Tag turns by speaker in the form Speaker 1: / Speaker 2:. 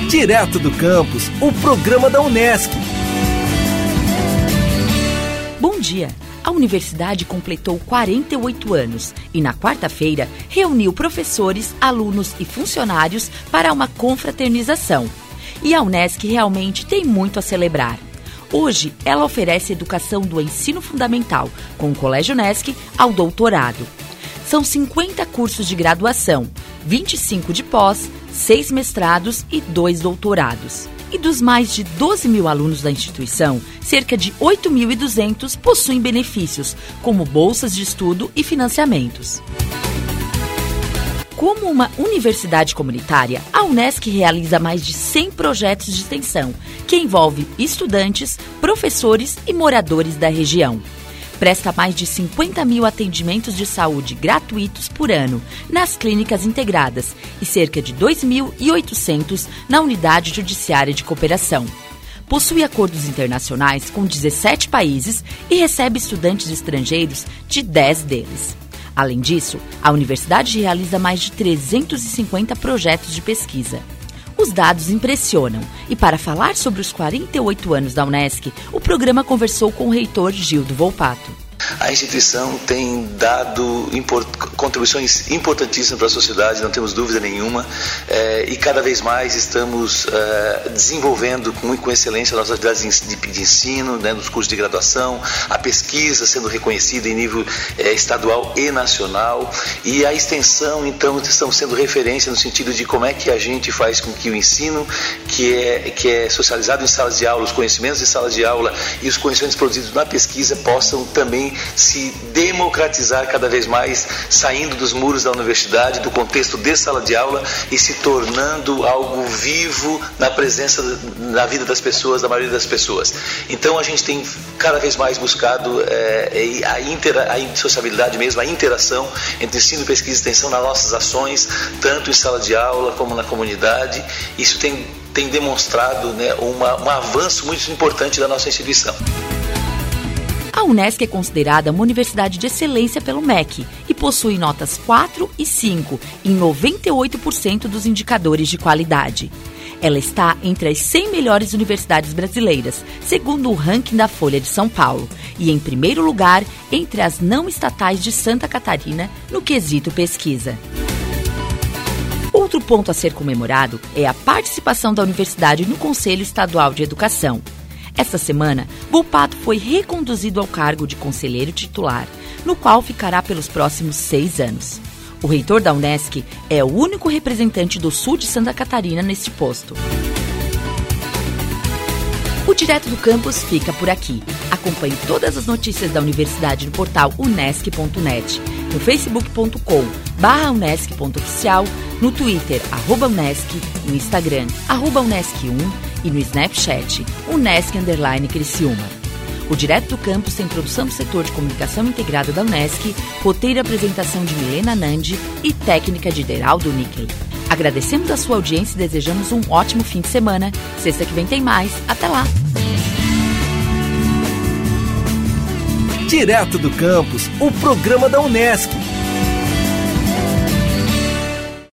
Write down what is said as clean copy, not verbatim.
Speaker 1: Direto do campus, o programa da Unesc.
Speaker 2: Bom dia! A universidade completou 48 anos e, na quarta-feira, reuniu professores, alunos e funcionários para uma confraternização. E a Unesc realmente tem muito a celebrar. Hoje, ela oferece educação do ensino fundamental, com o Colégio Unesc, ao doutorado. São 50 cursos de graduação, 25 de pós, 6 mestrados e 2 doutorados. E dos mais de 12 mil alunos da instituição, cerca de 8.200 possuem benefícios, como bolsas de estudo e financiamentos. Como uma universidade comunitária, a Unesc realiza mais de 100 projetos de extensão, que envolve estudantes, professores e moradores da região. Presta mais de 50 mil atendimentos de saúde gratuitos por ano nas clínicas integradas e cerca de 2.800 na unidade judiciária de cooperação. Possui acordos internacionais com 17 países e recebe estudantes estrangeiros de 10 deles. Além disso, a universidade realiza mais de 350 projetos de pesquisa. Os dados impressionam e, para falar sobre os 48 anos da Unesc, o programa conversou com o reitor Gildo Volpato.
Speaker 3: A instituição tem dado contribuições importantíssimas para a sociedade, não temos dúvida nenhuma, e cada vez mais estamos desenvolvendo com excelência as nossas atividades de ensino, né, nos cursos de graduação, a pesquisa sendo reconhecida em nível estadual e nacional, e a extensão, então, estão sendo referência no sentido de como é que a gente faz com que o ensino, que é socializado em salas de aula, os conhecimentos de sala de aula e os conhecimentos produzidos na pesquisa possam também se democratizar cada vez mais, saindo dos muros da universidade, do contexto de sala de aula e se tornando algo vivo na presença, na vida das pessoas, da maioria das pessoas. Então a gente tem cada vez mais buscado a sociabilidade mesmo, a interação entre ensino, pesquisa e extensão nas nossas ações, tanto em sala de aula como na comunidade. Isso tem demonstrado, né, um avanço muito importante da nossa instituição.
Speaker 2: A Unesc é considerada uma universidade de excelência pelo MEC e possui notas 4 e 5 em 98% dos indicadores de qualidade. Ela está entre as 100 melhores universidades brasileiras, segundo o ranking da Folha de São Paulo, e em primeiro lugar entre as não estatais de Santa Catarina no quesito pesquisa. Outro ponto a ser comemorado é a participação da universidade no Conselho Estadual de Educação. Esta semana, Volpato foi reconduzido ao cargo de conselheiro titular, no qual ficará pelos próximos 6 anos. O reitor da Unesc é o único representante do sul de Santa Catarina neste posto. O Direto do Campus fica por aqui. Acompanhe todas as notícias da universidade no portal unesc.net, no facebook.com/unesc.oficial, no Twitter, @unesc, no Instagram, @unesc1 e no Snapchat, Unesc_Criciúma. O Direto do Campus tem produção do setor de comunicação integrada da Unesc, roteiro e apresentação de Milena Nandi e técnica de Deraldo Nickel. Agradecemos a sua audiência e desejamos um ótimo fim de semana. Sexta que vem tem mais. Até lá!
Speaker 1: Direto do campus, o programa da Unesc.